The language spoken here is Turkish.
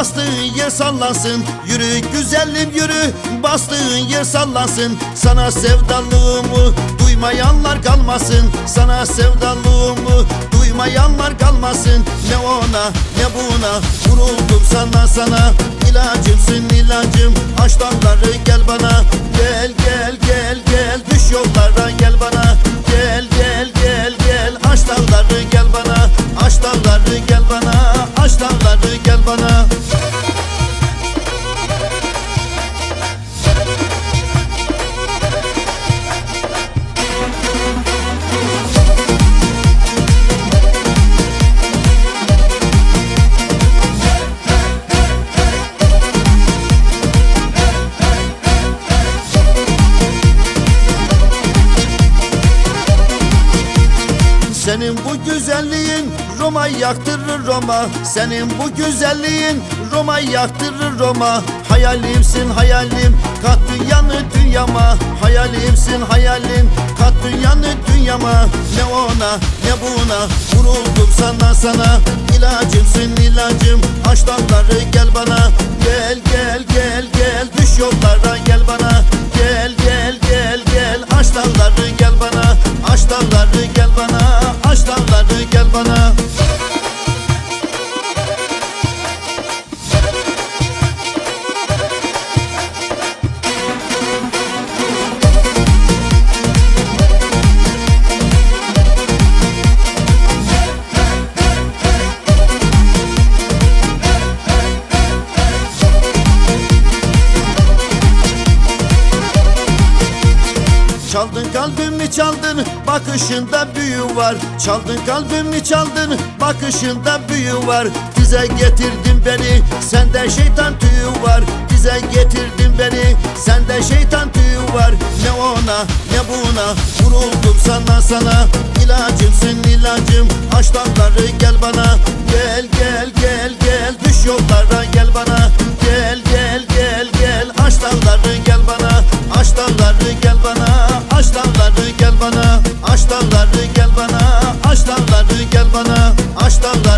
bastığın yer sallansın. Yürü güzelim yürü, bastığın yer sallansın. Sana sevdalığımı duymayanlar kalmasın. Sana sevdalığımı duymayanlar kalmasın. Ne ona ne buna vuruldum sana. İlacımsın ilacım, aç dalları gel bana. Gel gel gel gel, düş yollara gel bana. Gel gel gel gel, aç dalları gel bana. Aç dalları gel bana. Aç dalları gel bana. Senin bu güzelliğin Roma'yı yaktırır Roma. Senin bu güzelliğin Roma'yı yaktırır Roma. Hayalimsin hayalim, kat dünyanı dünyama. Hayalimsin hayalim, kat dünyanı dünyama. Ne ona ne buna vuruldum sana. İlacımsın ilacım, aç dalları gel bana. Gel gel gel gel, düş yollara gel bana. Gel gel gel gel, aç dalları gel bana. Aç dalları gel bana. Aç dalları gel bana. Çaldın kalbimi çaldın, bakışında büyü var. Çaldın kalbimi çaldın, bakışında büyü var. Dize getirdin beni, sende şeytan tüyü var. Dize getirdin beni, sende şeytan tüyü var. Ne ona ne buna vuruldum sana. İlacımsın ilacım, aç dalları gel bana. Gel gel gel gel, düş yollara gel bana. Gel gel gel gel, aç dalları gel bana. Aç dalları gel bana. Aç dalları gel bana. Aç dalları gel bana. Aç dalları gel bana. Aç dalları